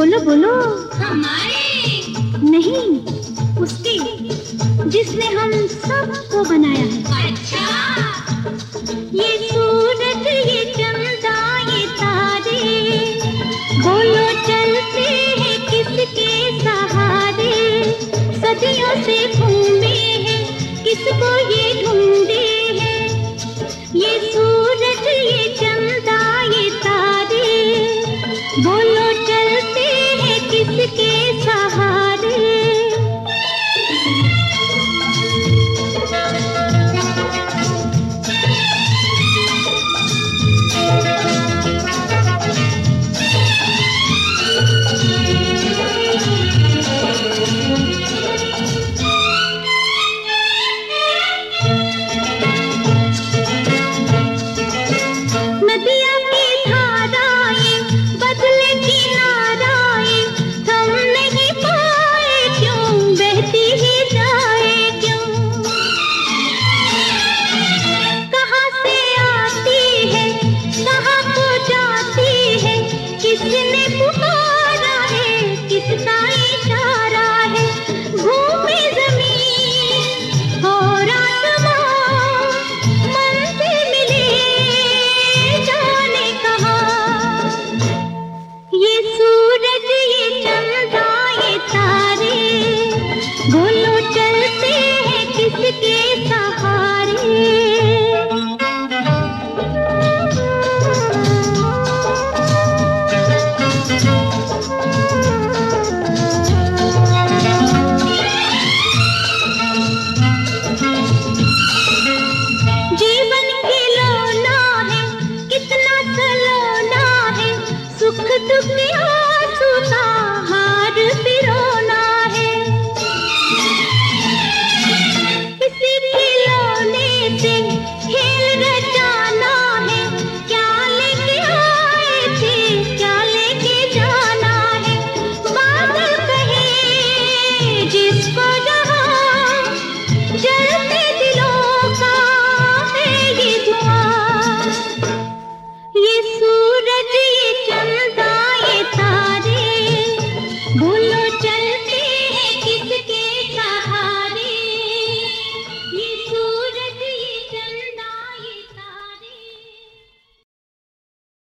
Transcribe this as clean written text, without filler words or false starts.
बोलो बोलो। हमारे नहीं, उसके जिसने हम सबको बनाया है। अच्छा, ये सूरज, ये चंदा, ये तारे, बोलो चलते हैं किसके सहारे। सदियों से घूमे हैं, किसको ये ढूंढे हैं। ये सूरज, ये चंदा, ये तारे, बोलो चलते हैं किसके सहारे। नदियाँ की धाराएं बदले किनाराएं, थम नहीं पाए क्यों, बहती ही जाए क्यों। कहाँ से आती है, कहाँ को जाती है, किसने पुकारा है, किसका इशारा है। घूमे ज़मीन और आसमां, मंजिल मिले जाने कहाँ। ये सूरज, ये चंदा, ये तारे, बोलो चलते हैं किसके सहारे। जीवन खिलौना है, कितना सलोना है, सुख दुख